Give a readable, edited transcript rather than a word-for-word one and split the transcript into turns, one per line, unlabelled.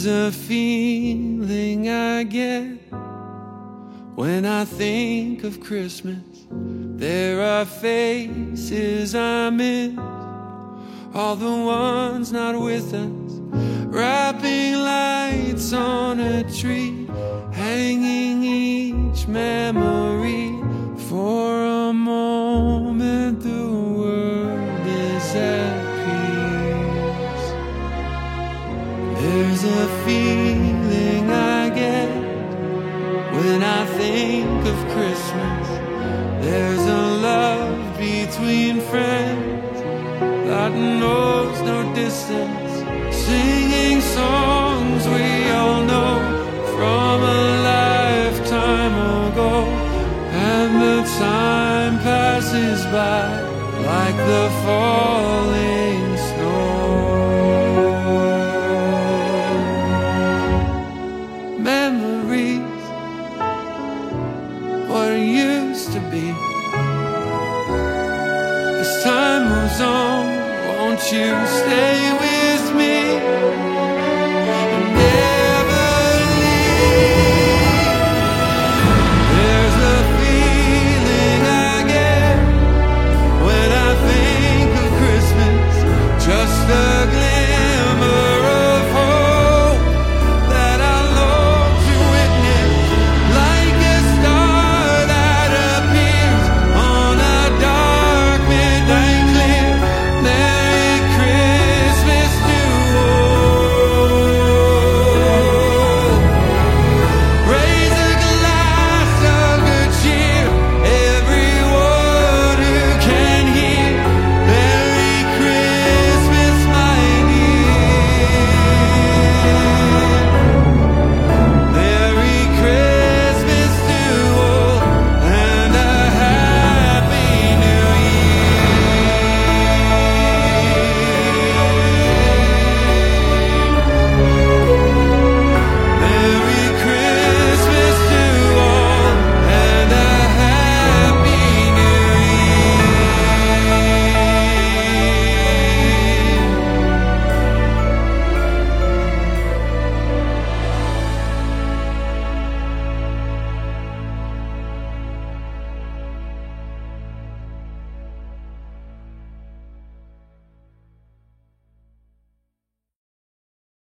There's a feeling I get when I think of Christmas. There are faces I miss, all the ones not with us, wrapping lights on a tree, hanging each memory. For a moment the world is at peace. There's a feeling I get when I think of Christmas. There's a love between friends that knows no distance, singing songs we all know from a lifetime ago. And the time passes by like the fall